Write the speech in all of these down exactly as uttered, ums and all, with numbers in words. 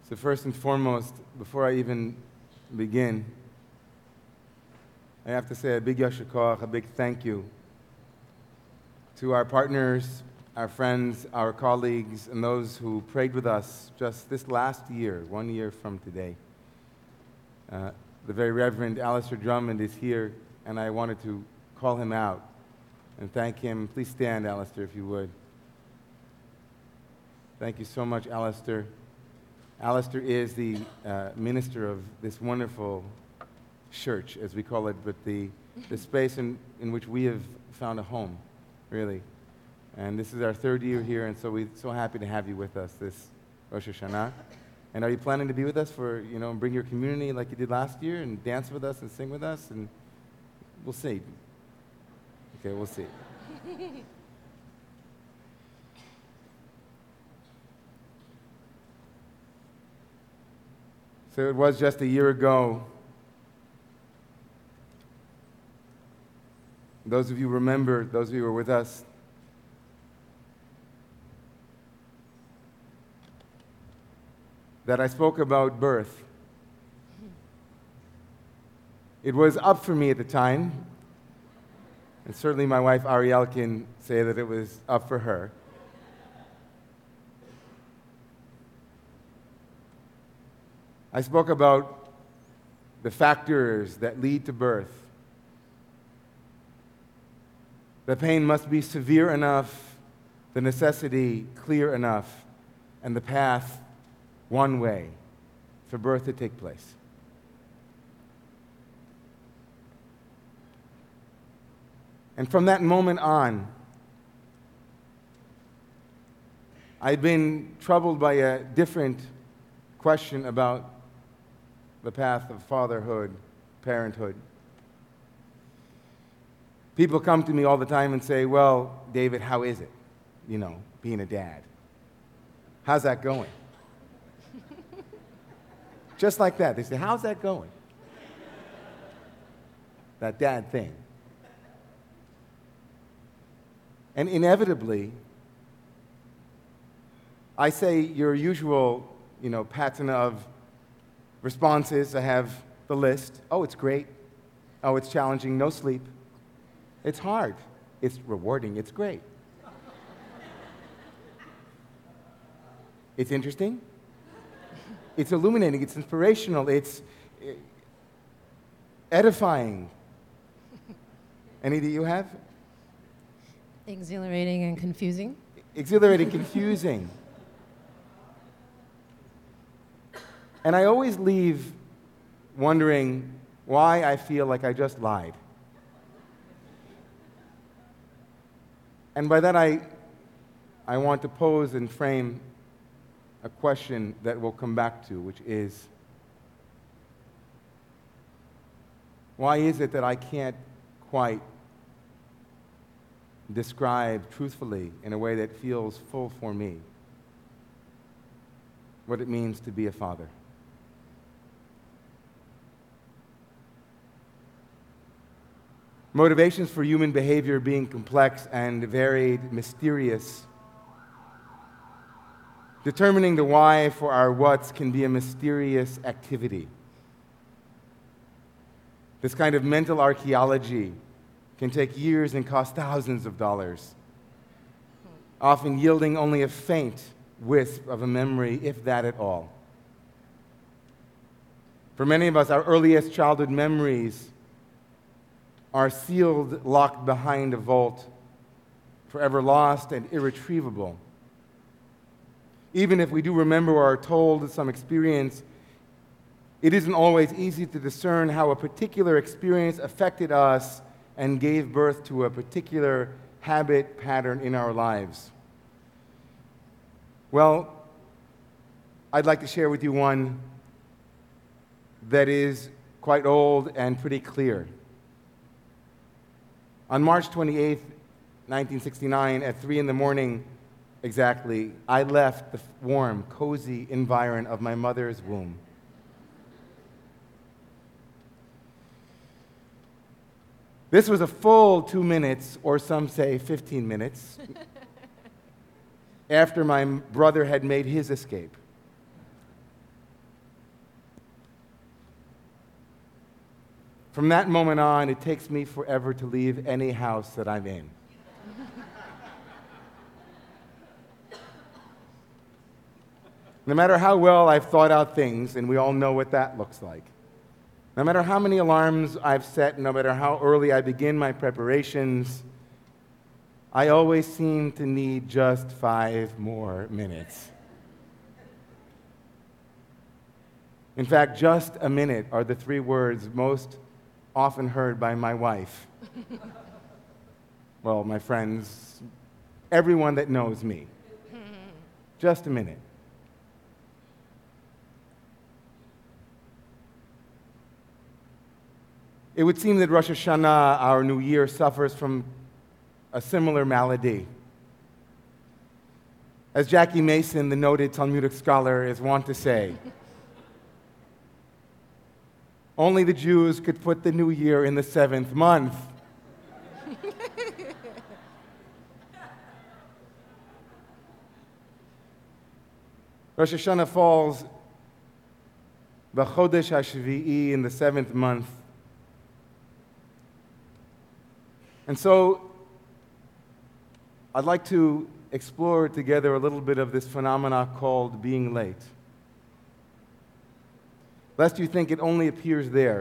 So first and foremost, before I even begin, I have to say a big yasher koach, a big thank you to our partners, our friends, our colleagues, and those who prayed with us just this last year, one year from today. Uh, the very Reverend Alistair Drummond is here, and I wanted to call him out and thank him. Please stand, Alistair, if you would. Thank you so much, Alistair. Alistair is the uh, minister of this wonderful church, as we call it, but the, the space in, in which we have found a home, really. And this is our third year here, and so we're so happy to have you with us this Rosh Hashanah. And are you planning to be with us for, you know, bring your community like you did last year and dance with us and sing with us? And we'll see. Okay, we'll see. So it was just a year ago. Those of you remember, those of you who were with us, that I spoke about birth. It was up for me at the time, and certainly my wife Ariel can say that it was up for her. I spoke about the factors that lead to birth. The pain must be severe enough, the necessity clear enough, and the path one way for birth to take place. And from that moment on, I've been troubled by a different question about the path of fatherhood, parenthood. People come to me all the time and say, well, David, how is it, you know, being a dad? How's that going? Just like that. They say, how's that going? That dad thing. And inevitably, I say your usual, you know, pattern of responses. I have the list. Oh, it's great. Oh, it's challenging. No sleep. It's hard. It's rewarding. It's great. It's interesting. It's illuminating. It's inspirational. It's edifying. Any that you have? Exhilarating and confusing. Exhilarating, confusing. And I always leave wondering why I feel like I just lied. And by that I, I want to pose and frame a question that we'll come back to, which is, why is it that I can't quite describe truthfully in a way that feels full for me what it means to be a father? Motivations for human behavior being complex and varied, mysterious. Determining the why for our whats can be a mysterious activity. This kind of mental archaeology can take years and cost thousands of dollars, often yielding only a faint wisp of a memory, if that at all. For many of us, our earliest childhood memories are sealed, locked behind a vault, forever lost and irretrievable. Even if we do remember or are told some experience, it isn't always easy to discern how a particular experience affected us and gave birth to a particular habit pattern in our lives. Well, I'd like to share with you one that is quite old and pretty clear. On March twenty-eighth, nineteen sixty-nine, at three in the morning exactly, I left the warm, cozy environ of my mother's womb. This was a full two minutes, or some say fifteen minutes, after my brother had made his escape. From that moment on, it takes me forever to leave any house that I'm in. No matter how well I've thought out things, and we all know what that looks like. No matter how many alarms I've set, no matter how early I begin my preparations, I always seem to need just five more minutes. In fact, just a minute are the three words most often heard by my wife. Well, my friends, everyone that knows me. Just a minute. It would seem that Rosh Hashanah, our new year, suffers from a similar malady. As Jackie Mason, the noted Talmudic scholar, is wont to say, only the Jews could put the new year in the seventh month. Rosh Hashanah falls b'chodesh hashvi'i, in the seventh month. And so I'd like to explore together a little bit of this phenomena called being late. Lest you think it only appears there.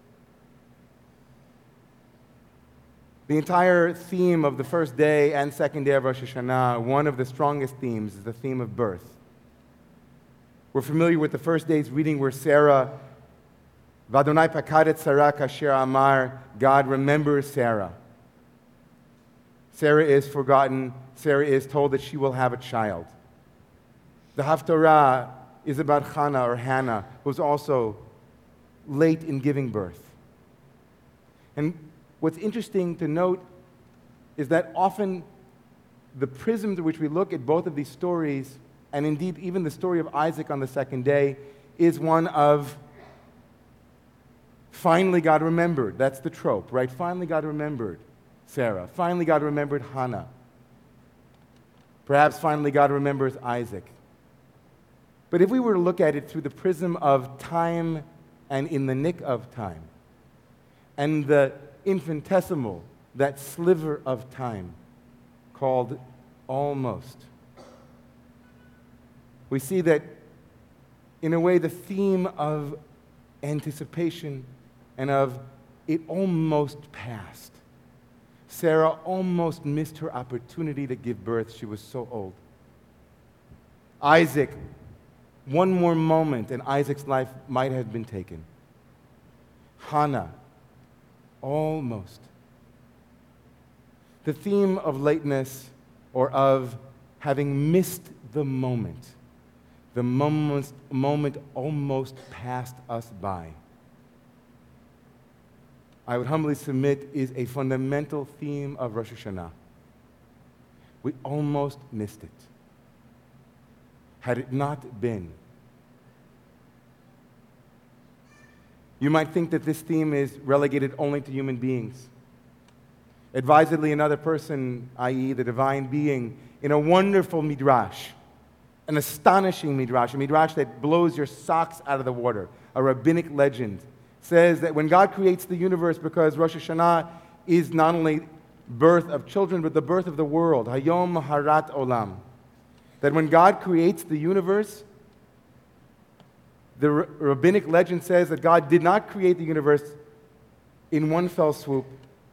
The entire theme of the first day and second day of Rosh Hashanah, one of the strongest themes, is the theme of birth. We're familiar with the first day's reading where Sarah, Vadonai pakadet Sarah kasher amar, God remembers Sarah. Sarah is forgotten. Sarah is told that she will have a child. The Haftarah is about Hannah, or Hannah, who's also late in giving birth. And what's interesting to note is that often the prism through which we look at both of these stories, and indeed even the story of Isaac on the second day, is one of finally God remembered. That's the trope, right? Finally God remembered Sarah. Finally God remembered Hannah. Perhaps finally God remembers Isaac. But if we were to look at it through the prism of time and in the nick of time, and the infinitesimal, that sliver of time called almost, we see that, in a way, the theme of anticipation and of it almost passed. Sarah almost missed her opportunity to give birth. She was so old. Isaac, one more moment and Isaac's life might have been taken. Hannah, almost. The theme of lateness, or of having missed the moment, the moment, moment almost passed us by, I would humbly submit, is a fundamental theme of Rosh Hashanah. We almost missed it. Had it not been. You might think that this theme is relegated only to human beings. Advisedly, another person, that is the divine being, in a wonderful midrash, an astonishing midrash, a midrash that blows your socks out of the water, a rabbinic legend, says that when God creates the universe, because Rosh Hashanah is not only birth of children, but the birth of the world, Hayom Harat Olam, that when God creates the universe, the rabbinic legend says that God did not create the universe in one fell swoop.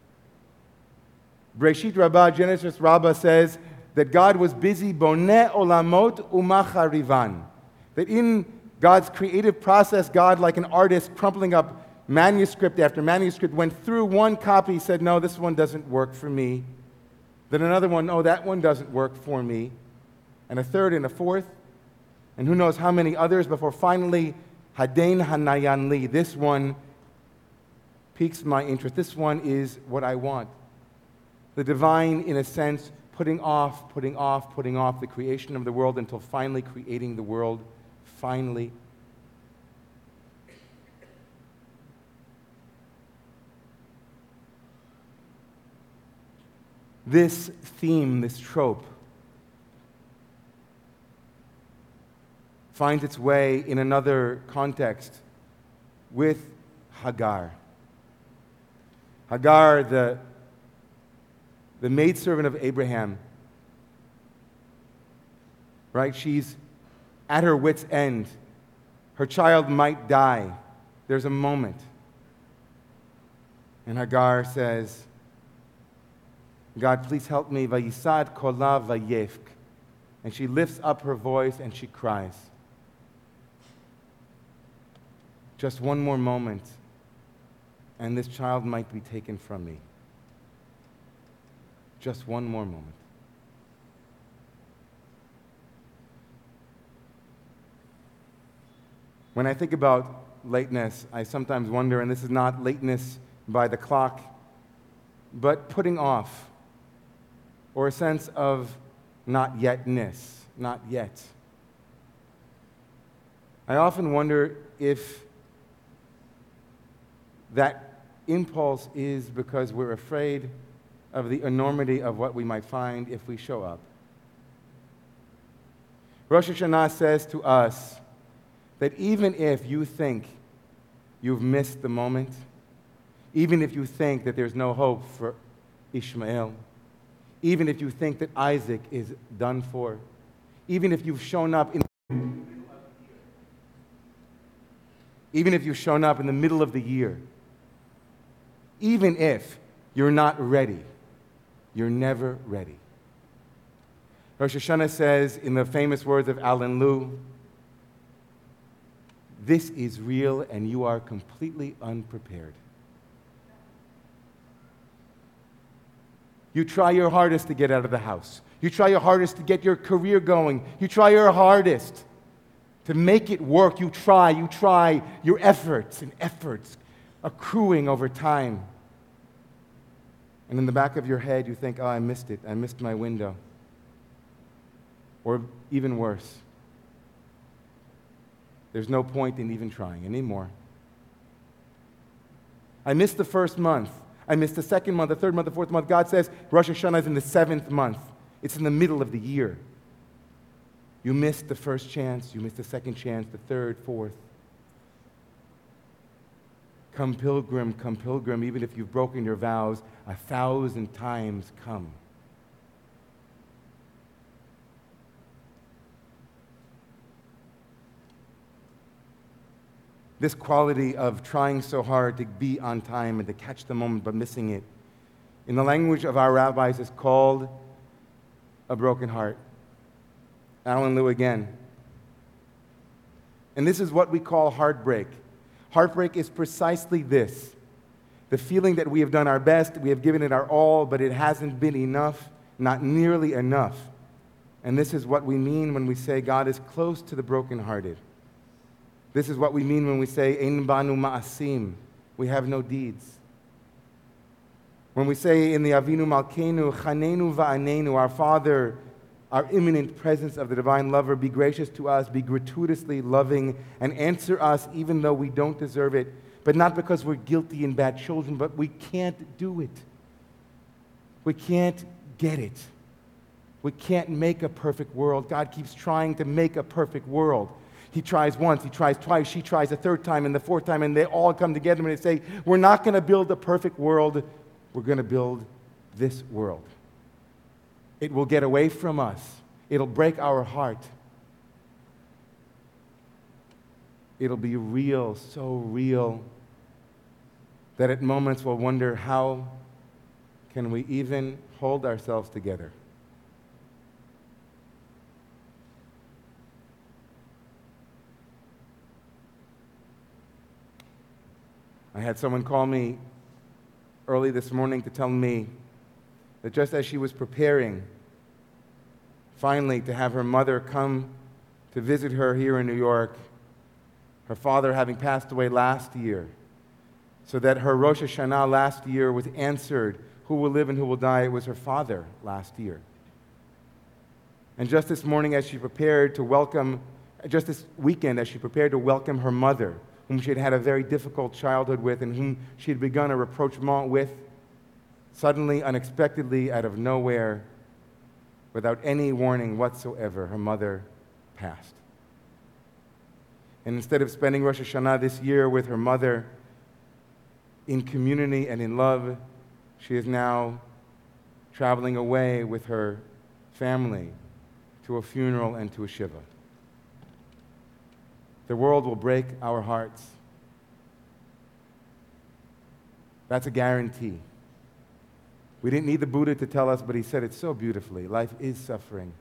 Breshit Rabbah, Genesis Rabbah, says that God was busy boneh olamot umacharivan, that in God's creative process, God, like an artist crumpling up manuscript after manuscript, went through one copy, said, no, this one doesn't work for me. Then another one, oh, that one doesn't work for me. And a third and a fourth, and who knows how many others, before finally, Hadain Hanayan Li, this one piques my interest. This one is what I want. The divine, in a sense, putting off, putting off, putting off the creation of the world until finally creating the world, finally. This theme, this trope, finds its way in another context with Hagar. Hagar, the, the maidservant of Abraham, right? She's at her wit's end. Her child might die. There's a moment. And Hagar says, God, please help me. Vayisad kola vayefk. And she lifts up her voice and she cries. Just one more moment, and this child might be taken from me. Just one more moment. When I think about lateness, I sometimes wonder, and this is not lateness by the clock, but putting off, or a sense of not yetness, not yet. I often wonder if that impulse is because we're afraid of the enormity of what we might find if we show up. Rosh Hashanah says to us that even if you think you've missed the moment, even if you think that there's no hope for Ishmael, even if you think that Isaac is done for, even if you've shown up in even if you've shown up in the middle of the year, even if you're not ready, you're never ready. Rosh Hashanah says in the famous words of Alan Lew, this is real and you are completely unprepared. You try your hardest to get out of the house. You try your hardest to get your career going. You try your hardest to make it work. You try, you try, your efforts and efforts accruing over time. And in the back of your head, you think, oh, I missed it. I missed my window. Or even worse, there's no point in even trying anymore. I missed the first month. I missed the second month, the third month, the fourth month. God says Rosh Hashanah is in the seventh month. It's in the middle of the year. You missed the first chance. You missed the second chance, the third, fourth. Come pilgrim, come pilgrim, even if you've broken your vows a thousand times, come. This quality of trying so hard to be on time and to catch the moment but missing it, in the language of our rabbis, is called a broken heart. Alan Lew again. And this is what we call heartbreak. Heartbreak is precisely this: the feeling that we have done our best, we have given it our all, but it hasn't been enough, not nearly enough. And this is what we mean when we say God is close to the brokenhearted. This is what we mean when we say, Ein banu ma'asim, we have no deeds. When we say in the Avinu Malkeinu, Chanenu va'anenu, our Father, our imminent presence of the divine lover, be gracious to us, be gratuitously loving, and answer us even though we don't deserve it, but not because we're guilty and bad children, but we can't do it. We can't get it. We can't make a perfect world. God keeps trying to make a perfect world. He tries once, he tries twice, she tries a third time, and the fourth time, and they all come together and they say, we're not going to build a perfect world, we're going to build this world. It will get away from us. It'll break our heart. It'll be real, so real, that at moments we'll wonder, how can we even hold ourselves together? I had someone call me early this morning to tell me that just as she was preparing finally to have her mother come to visit her here in New York, her father having passed away last year, so that her Rosh Hashanah last year was answered, who will live and who will die, it was her father last year. And just this morning as she prepared to welcome, just this weekend as she prepared to welcome her mother, whom she had had a very difficult childhood with and whom she had begun a rapprochement with, suddenly, unexpectedly, out of nowhere, without any warning whatsoever, her mother passed. And instead of spending Rosh Hashanah this year with her mother, in community and in love. She is now traveling away with her family to a funeral and to a shiva. The world will break our hearts. That's a guarantee. We didn't need the Buddha to tell us, but he said it so beautifully. Life is suffering.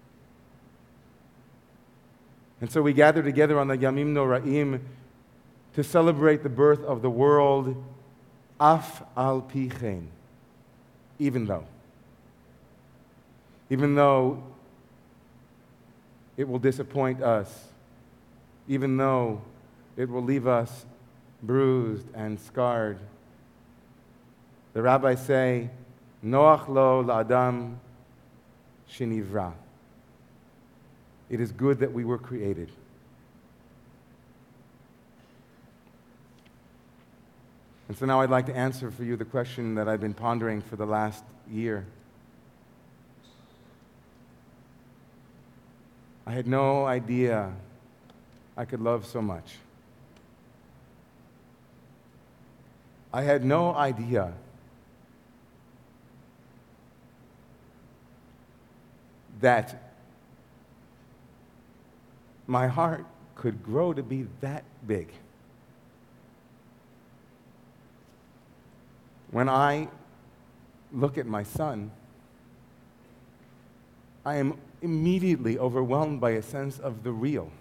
And so we gather together on the Yamim Noraim to celebrate the birth of the world, Af al pi chen, even though. Even though it will disappoint us, even though it will leave us bruised and scarred. The rabbis say, Noach lo la'adam shenivra. It is good that we were created. And so now I'd like to answer for you the question that I've been pondering for the last year. I had no idea I could love so much. I had no idea that my heart could grow to be that big. When I look at my son, I am immediately overwhelmed by a sense of the real.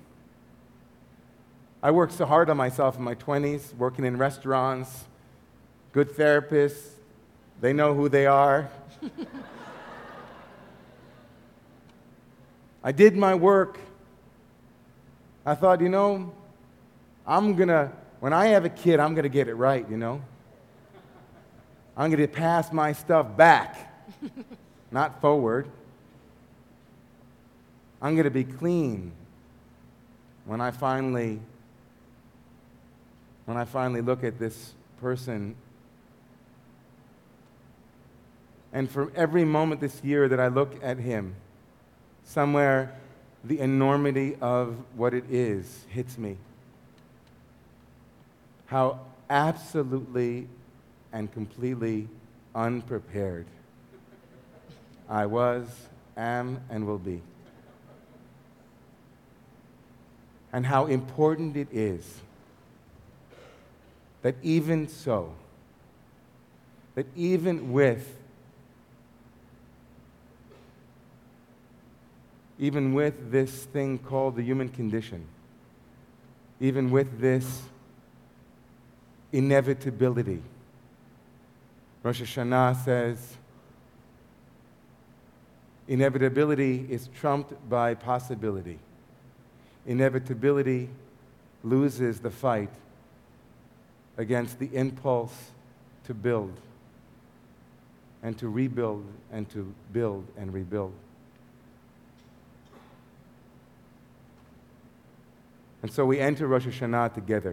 I worked so hard on myself in my twenties, working in restaurants, good therapists, they know who they are. I did my work. I thought, you know, I'm gonna, when I have a kid, I'm gonna get it right, you know? I'm gonna pass my stuff back, not forward. I'm gonna be clean when I finally, when I finally look at this person. And for every moment this year that I look at him, somewhere the enormity of what it is hits me. How absolutely and completely unprepared I was, am, and will be. And how important it is that even so, that even with even with this thing called the human condition, even with this inevitability, Rosh Hashanah says, inevitability is trumped by possibility. Inevitability loses the fight against the impulse to build and to rebuild and to build and rebuild. And so we enter Rosh Hashanah together.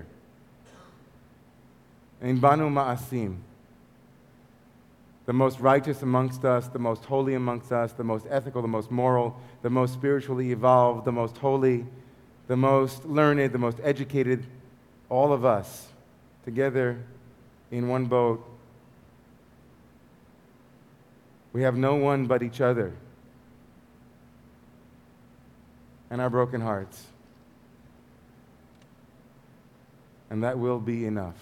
In Banu Ma'asim, the most righteous amongst us, the most holy amongst us, the most ethical, the most moral, the most spiritually evolved, the most holy, the most learned, the most educated, all of us together in one boat. We have no one but each other and our broken hearts. And that will be enough.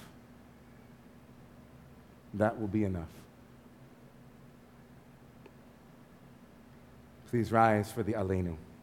That will be enough. Please rise for the Aleinu.